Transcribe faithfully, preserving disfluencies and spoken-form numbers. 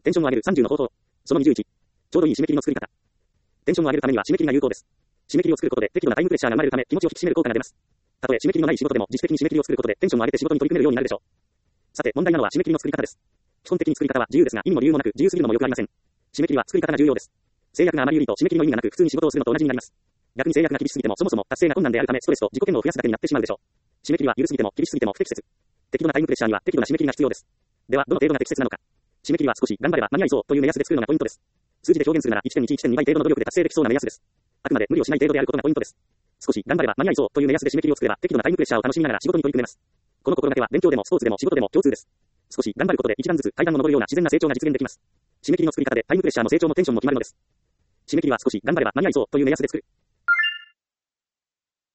テンションを上げるさんじゅうの方法。そのにじゅういち。ちょうどいい締め切りの作り方。テンションを上げるためには締め切りが有効です。締め切りを作ることで適度なタイムプレッシャーが生まれるため気持ちを引き締める効果が出ます。たとえ締め切りのない仕事でも自主的に締め切りを作ることでテンションを上げて仕事に取り組めるようになるでしょう。さて問題なのは締め切りの作り方です。基本的に作り方は自由ですが意味も理由もなく自由すぎるのもよくありません。締め切りは作り方が重要です。制約があまり有利と締め切りの意味がなく普通に仕事をするのと同じになります。逆に制約が厳しすぎてもそもそも達成が困難であるためストレスと自己嫌悪を増やすだけになってしまうでしょう。締め切りは緩すぎても厳しすぎても不適切。適度なタイムプレッシャーには適度な締め切りが必要です。ではどの程度が適切なのか。締め切りは少し頑張れば間に合いそうという目安で作るのがポイントです。数字で表現するなら いちてんいちいちてんに 倍程度の努力で達成できそうな目安です。あくまで無理をしない程度であることがポイントです。少し頑張れば間に合いそうという目安で締め切りを作れば適度なタイムプレッシャーを楽しみながら仕事に取り組めます。この心がけは勉強でもスポーツでも仕事でも共通です。少し頑張ることで一段ずつ階段を上るような自然な成長が実現できます。締め切りの作り方でタイムプレッシャーも成長もテンションも決まるのです。締め切りは少し頑張れば間に合いそうという目安で作る。